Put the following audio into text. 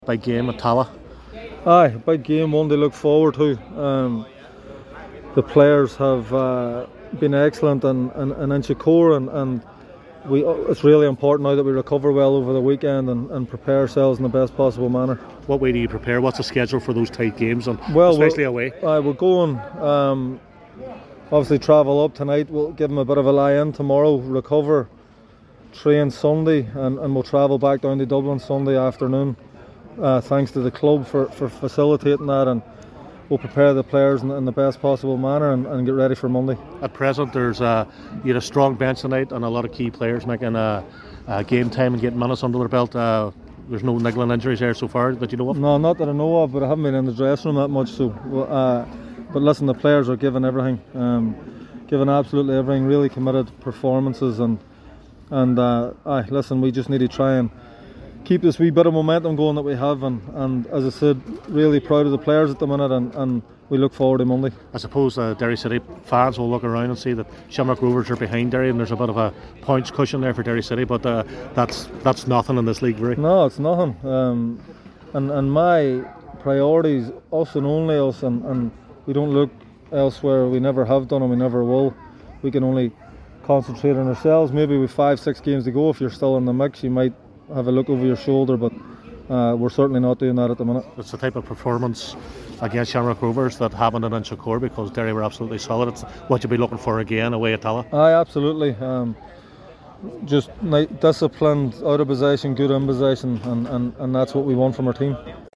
Big game at Tala. Aye, big game, one to look forward to. The players have been excellent and Inchicore and it's really important now that we recover well over the weekend and prepare ourselves in the best possible manner. What way do you prepare? What's the schedule for those tight games, and especially away? We're going, obviously travel up tonight. We'll give them a bit of a lie-in tomorrow, recover, train Sunday, and we'll travel back down to Dublin Sunday afternoon. Thanks to the club for facilitating that, and we'll prepare the players in the best possible manner and get ready for Monday. At present, you had a strong bench tonight and a lot of key players making game time and getting minutes under their belt. There's no niggling injuries there so far that you know of? No, not that I know of, but I haven't been in the dressing room that much. But listen, the players are giving everything, giving absolutely everything. Really committed performances, and listen, we just need to try and keep this wee bit of momentum going that we have, and as I said, really proud of the players at the minute, and we look forward to Monday. I suppose Derry City fans will look around and see that Shamrock Rovers are behind Derry, and there's a bit of a points cushion there for Derry City, but that's nothing in this league, really. No, it's nothing. And my priorities, us and only us, and we don't look elsewhere. We never have done and we never will. We can only concentrate on ourselves. Maybe with 5-6 games to go, if you're still in the mix, you might have a look over your shoulder, but we're certainly not doing that at the minute. It's the type of performance against Shamrock Rovers that happened in Inchicore, because Derry were absolutely solid. It's what you'll be looking for again away at Tala. Aye, absolutely. Just disciplined, out of possession, good in possession, and that's what we want from our team.